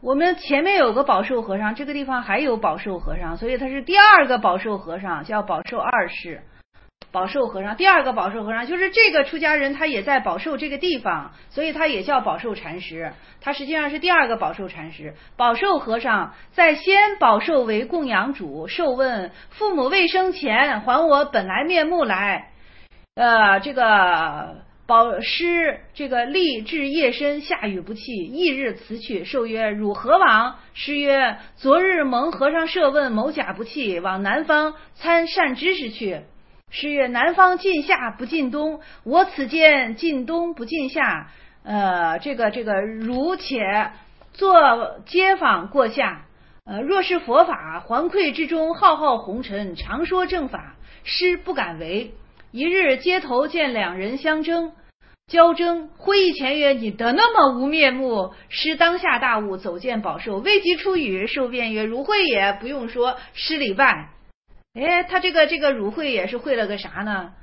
我们前面有个宝寿和尚，这个地方还有宝寿和尚，所以他是第二个宝寿和尚，叫宝寿二世。宝寿和尚，第二个宝寿和尚就是这个出家人，他也在宝寿这个地方，所以他也叫宝寿禅师。他实际上是第二个宝寿禅师。宝寿和尚在先宝寿为供养主，受问父母未生前，还我本来面目来。这个宝师这个立至夜深，下雨不弃，翌日辞去。受曰：汝何往？师曰：昨日蒙和尚设问，某甲不弃，往南方参善知识去。师曰：南方进夏不进冬，我此间进冬不进夏。这个如且做街坊过夏。若是佛法，环馈之中浩浩红尘，常说正法，师不敢为。一日街头见两人相争，交争，会意前曰：你得那么无面目？师当下大悟，走见宝寿，未及出语，寿辩曰：汝会也。不用说，师礼拜。他这个汝会也是会了个啥呢？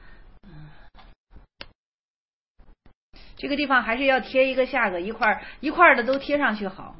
这个地方还是要贴一个下个，一块的都贴上去好。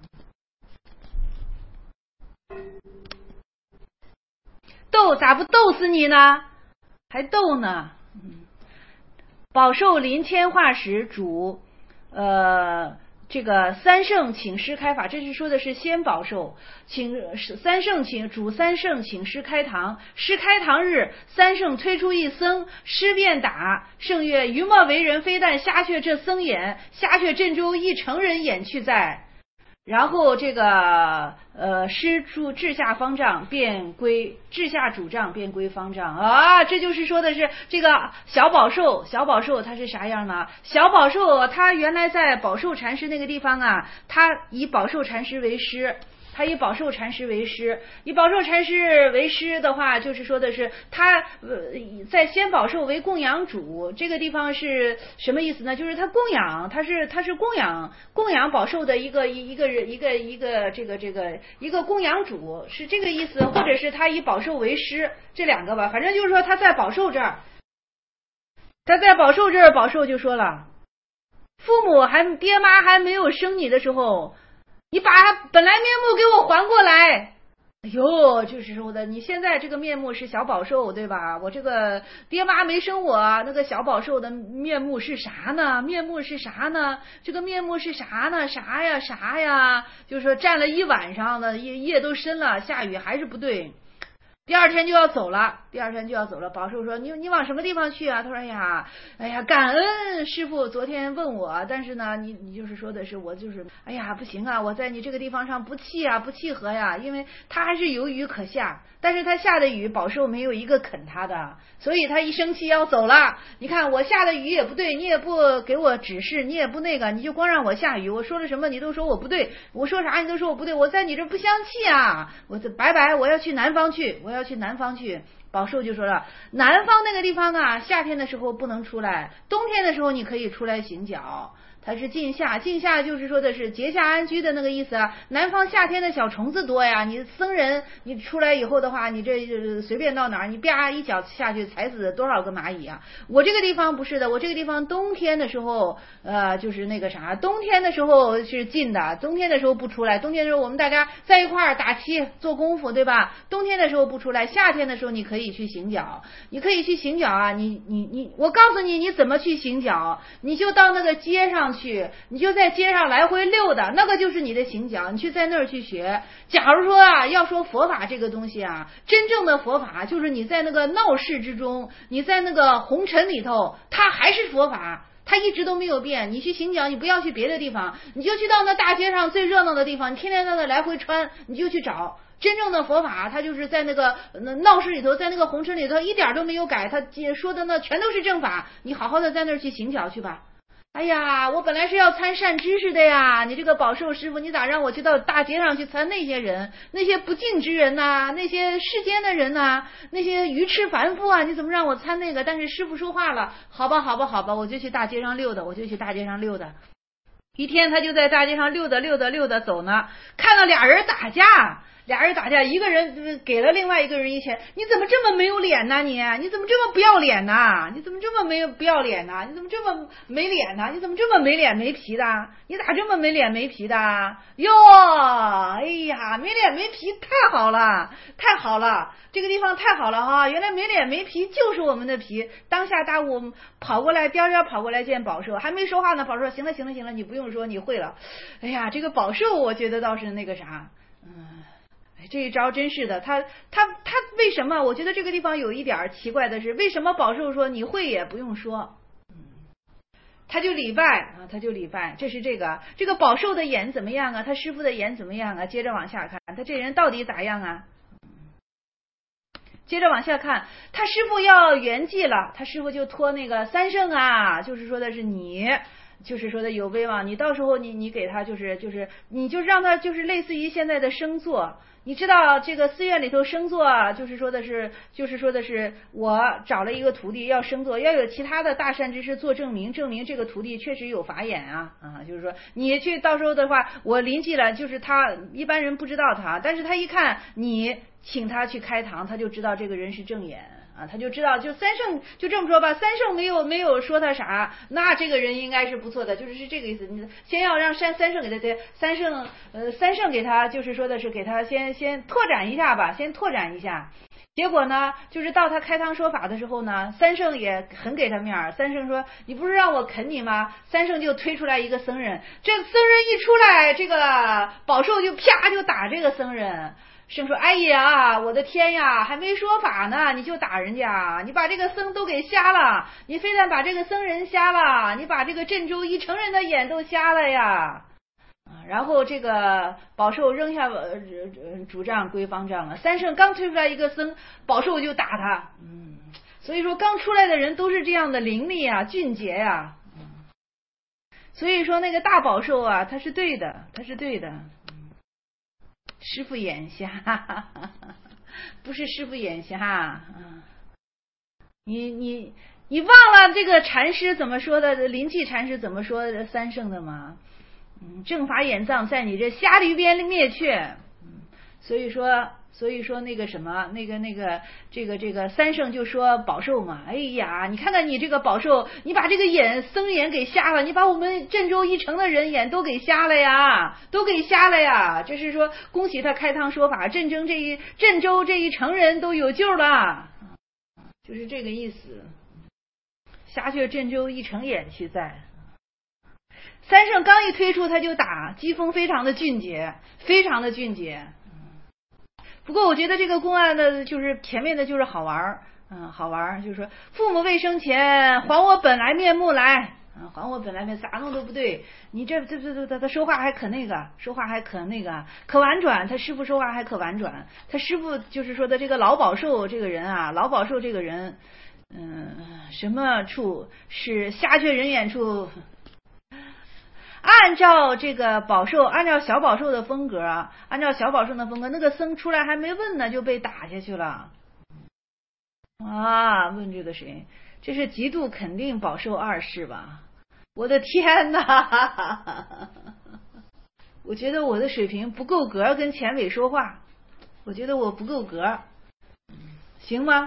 斗咋不斗死你呢？还斗呢？宝寿临迁化时，主这个三圣请师开法，这是说的是先宝寿，主三圣请师开堂。师开堂日，三圣推出一僧，师便打。圣曰：于莫为人，非但瞎却这僧眼，瞎却镇州一成人眼去在。然后这个师住治下方丈，便归治下主丈，便归方丈啊。这就是说的是这个小宝寿他是啥样呢？小宝寿他原来在宝寿禅师那个地方啊，他以宝寿禅师为师。以宝寿禅师为师的话，就是说的是他在先宝寿为供养主。这个地方是什么意思呢？就是他供养，他是供养宝寿的一个供养主，是这个意思，或者是他以宝寿为师，这两个吧。反正就是说他在宝寿这儿，宝寿就说了，爹妈还没有生你的时候，你把本来面目给我还过来。哎呦，就是说的，你现在这个面目是小宝寿，对吧？我这个爹妈没生我，那个小宝寿的面目是啥呢？这个面目是啥呢？啥呀？就是说站了一晚上的夜都深了，下雨还是不对。第二天就要走了。宝寿说：你往什么地方去啊？他说：哎呀，感恩师父昨天问我，但是呢，你就是说的是我就是不行啊，我在你这个地方上不契合呀，因为他还是有雨可下，但是他下的雨宝寿没有一个肯他的，所以他一生气要走了。你看我下的雨也不对，你也不给我指示，你也不那个，你就光让我下雨，我说了什么你都说我不对，我说啥你都说我不对，我在你这不相契啊，我拜拜，我要去南方去。宝寿就说了，南方那个地方啊，夏天的时候不能出来，冬天的时候你可以出来行脚。它是进夏就是说的是节下安居的那个意思啊。南方夏天的小虫子多呀，你僧人你出来以后的话，你这随便到哪儿，你啪一脚下去踩死多少个蚂蚁啊。我这个地方不是的，我这个地方冬天的时候就是那个啥，冬天的时候是进的，冬天的时候不出来，冬天的时候我们大家在一块儿打气做功夫，对吧？冬天的时候不出来，夏天的时候你可以去行脚，啊。我告诉你怎么去行脚，你就到那个街上去，你就在街上来回溜达，那个就是你的行脚，你去在那儿去学。假如说要说佛法这个东西啊，真正的佛法就是你在那个闹市之中，你在那个红尘里头，它还是佛法，它一直都没有变。你去行脚，你不要去别的地方，你就去到那大街上最热闹的地方，你天天在那来回穿，你就去找。真正的佛法，它就是在那个闹市里头，在那个红尘里头一点都没有改，他说的那全都是正法，你好好的在那儿去行脚去吧。哎呀，我本来是要参善知识的呀，你这个宝寿师傅，你咋让我去到大街上去参那些人，那些不敬之人呐，那些世间的人呐，那些愚痴凡夫啊，你怎么让我参那个？但是师傅说话了，好吧，我就去大街上溜达，一天他就在大街上溜达走呢，看到俩人打架， 俩人打架，一个人给了另外一个人1000，你怎么这么没有脸呢？你怎么这么不要脸呢？你怎么这么不要脸呢？你怎么这么没脸呢？你怎么这么没脸没皮的？你咋这么没脸没皮的？哟，哎呀，没脸没皮太好了，太好了，这个地方太好了哈！原来没脸没皮就是我们的皮。当下大悟跑过来，颠颠跑过来见宝寿，还没说话呢，宝寿说行了，你不用说，你会了。哎呀，这个宝寿我觉得倒是那个啥，这一招真是的，他为什么？我觉得这个地方有一点奇怪的是，为什么宝寿说你会也不用说？他就礼拜啊，他就礼拜。这是这个宝寿的眼怎么样啊？他师傅的眼怎么样啊？接着往下看，他这人到底咋样啊？接着往下看，他师傅要圆寂了，他师傅就托那个三圣啊，就是说的是你。就是说的有威望，你到时候你给他就是你就让他就是类似于现在的生座，你知道这个寺院里头生座就是说的是我找了一个徒弟要生座，要有其他的大善知识做证明这个徒弟确实有法眼啊，就是说你去到时候的话，我临记了，就是他一般人不知道他，但是他一看你请他去开堂，他就知道这个人是正眼。他就知道，就三圣就这么说吧，三圣没有说他啥，那这个人应该是不错的，就是这个意思。你先要让三圣给他三圣给他，就是说的是给他先拓展一下吧，先拓展一下。结果呢，就是到他开堂说法的时候呢，三圣也很给他面儿。三圣说：“你不是让我啃你吗？”三圣就推出来一个僧人，这僧人一出来，这个宝寿就啪就打这个僧人。圣说：“哎呀，我的天呀，还没说法呢，你就打人家，你把这个僧都给瞎了，你非但把这个僧人瞎了，你把这个镇州一成人的眼都瞎了呀！”然后这个宝寿扔下主杖归方丈了。三圣刚推出来一个僧，宝寿就打他。所以说刚出来的人都是这样的伶俐啊，俊杰呀。所以说那个大宝寿啊，他是对的，他是对的。师父眼瞎，不是师父眼瞎。你忘了这个禅师怎么说的？灵气禅师怎么说三圣的吗？正法眼藏在你这瞎驴边灭却。所以说那个什么这个三圣就说宝寿嘛，哎呀，你看看你这个宝寿，你把这个僧眼给瞎了，你把我们镇州一城的人眼都给瞎了呀，这是说恭喜他开堂说法，镇州这一城人都有救了，就是这个意思。瞎却镇州一城眼去在。三圣刚一推出他就打，机锋非常的俊杰，非常的俊杰。不过我觉得这个公案的就是前面的就是好玩，好玩，就是说父母未生前还我本来面目来，还我本来面，咋弄都不对。你这他说话还可可婉转，他师父说话还可婉转。他师父就是说的这个老宝寿这个人啊，什么处是瞎却人眼处？按照这个宝寿，按照小宝寿的风格，那个僧出来还没问呢，就被打下去了。问这个谁？这是极度肯定宝寿二世吧？我的天哪！我觉得我的水平不够格跟钱伟说话，我觉得我不够格，行吗？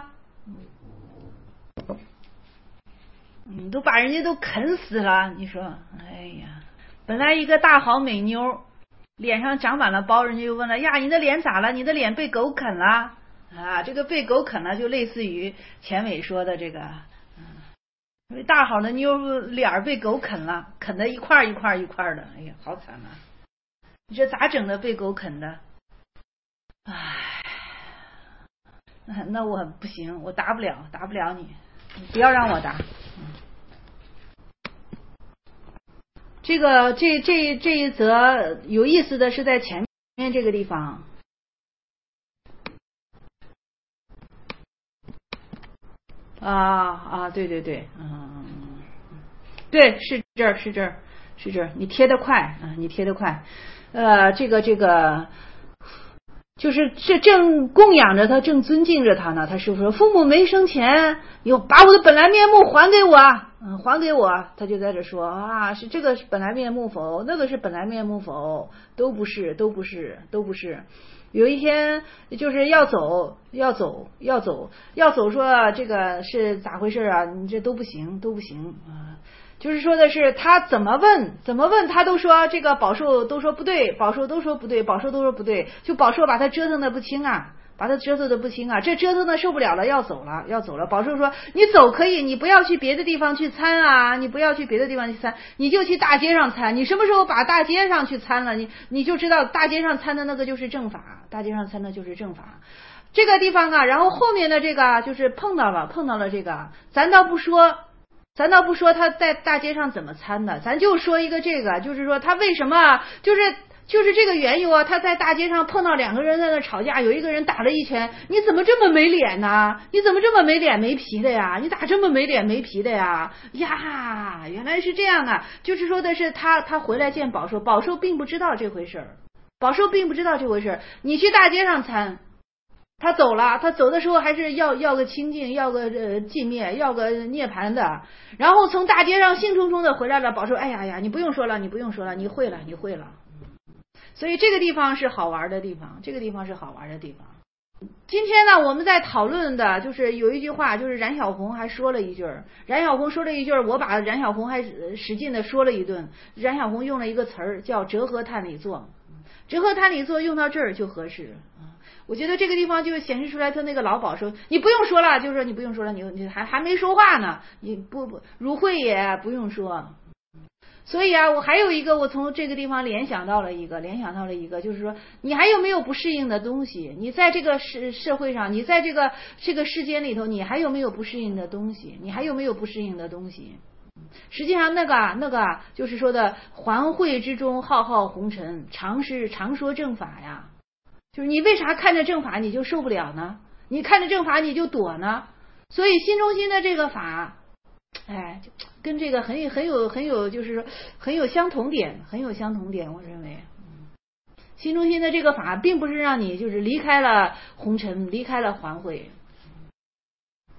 都把人家都啃死了，你说，哎呀！本来一个大好美妞，脸上长满了包，人家又问了呀，你的脸咋了？你的脸被狗啃了啊？这个被狗啃了，就类似于钱伟说的这个，大好的妞脸被狗啃了，啃得一块的，哎呀，好惨啊！你这咋整的？被狗啃的？那我不行，我打不了你，不要让我打。这一则有意思的是在前面这个地方，对，对，是这儿，你贴得快，这个就是正供养着他，正尊敬着他呢。他师父说：“父母没生前，有把我的本来面目还给我。” 还给我，他就在这说啊，是这个是本来面目否，那个是本来面目否，都不是。有一天就是要走，说这个是咋回事啊？你这都不行啊！就是说的是他怎么问他都说这个宝寿都说不对，宝寿都说不对，就宝寿把他折腾的不轻啊。这折腾的受不了了，要走了。宝寿说你走可以，你不要去别的地方去参啊，你就去大街上参。你什么时候把大街上去参了，你就知道大街上参的那个就是正法，这个地方啊，然后后面的这个就是碰到了这个，咱倒不说他在大街上怎么参的，咱就说一个这个，就是说他为什么就是这个缘由啊，他在大街上碰到两个人在那吵架，有一个人打了一拳，你怎么这么没脸呢？你怎么这么没脸没皮的呀？你咋这么没脸没皮的呀？呀，原来是这样啊！就是说的是他回来见宝寿，宝寿并不知道这回事儿，你去大街上参，他走了，他走的时候还是要个清净，要个寂灭，要个涅槃的，然后从大街上兴冲冲的回来了。宝寿，哎呀，你不用说了，你会了。所以这个地方是好玩的地方，今天呢，我们在讨论的就是有一句话，就是冉小红还说了一句，我把冉小红还使劲的说了一顿。冉小红用了一个词儿叫折合探理作，用到这儿就合适。我觉得这个地方就显示出来他那个老宝说你不用说了，就是说你不用说了，你还没说话呢，你不如会也不用说。所以啊，我还有一个，我从这个地方联想到了一个，就是说你还有没有不适应的东西？你在这个社会上，你在这个世间里头，你还有没有不适应的东西？实际上那个就是说的环会之中浩浩红尘，常说正法呀。就是你为啥看着正法你就受不了呢？你看着正法你就躲呢？所以心中心的这个法，跟这个很有就是很有相同点，我认为心中心的这个法并不是让你就是离开了红尘，离开了环会，